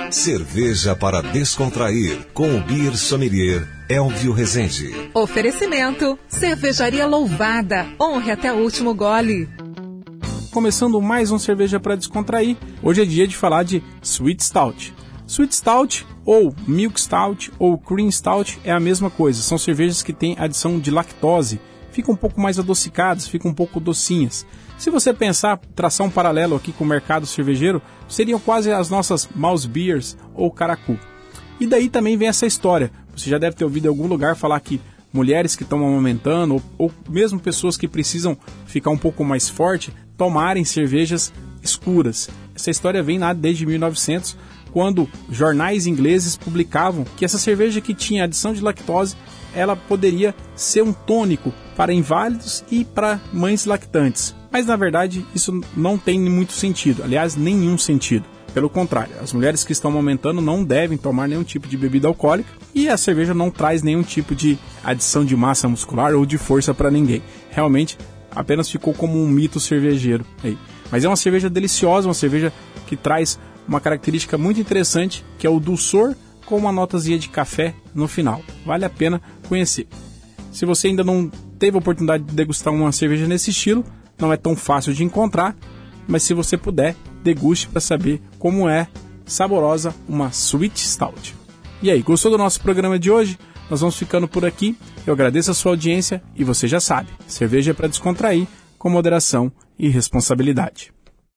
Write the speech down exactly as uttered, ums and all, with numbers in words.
Cerveja para descontrair, com o Beer Sommelier Elvio Rezende. Oferecimento, Cervejaria Louvada, honre até o último gole. Começando mais um Cerveja para Descontrair, hoje é dia de falar de Sweet Stout. Sweet Stout, ou Milk Stout, ou Cream Stout é a mesma coisa, são cervejas que têm adição de lactose, ficam um pouco mais adocicadas, ficam um pouco docinhas. Se você pensar, traçar um paralelo aqui com o mercado cervejeiro, seriam quase as nossas Mouse Beers ou Caracu. E daí também vem essa história, você já deve ter ouvido em algum lugar falar que mulheres que estão amamentando, ou, ou mesmo pessoas que precisam ficar um pouco mais forte, tomarem cervejas escuras. Essa história vem lá desde mil e novecentos, quando jornais ingleses publicavam que essa cerveja que tinha adição de lactose, ela poderia ser um tônico para inválidos e para mães lactantes. Mas na verdade isso não tem muito sentido, aliás nenhum sentido. Pelo contrário, as mulheres que estão amamentando não devem tomar nenhum tipo de bebida alcoólica e a cerveja não traz nenhum tipo de adição de massa muscular ou de força para ninguém. Realmente apenas ficou como um mito cervejeiro aí. Mas é uma cerveja deliciosa, uma cerveja que traz uma característica muito interessante, que é o dulçor com uma notazinha de café no final. Vale a pena conhecer. Se você ainda não teve a oportunidade de degustar uma cerveja nesse estilo, não é tão fácil de encontrar, mas se você puder, deguste para saber como é saborosa uma Sweet Stout. E aí, gostou do nosso programa de hoje? Nós vamos ficando por aqui. Eu agradeço a sua audiência e você já sabe, cerveja é para descontrair, com moderação e responsabilidade.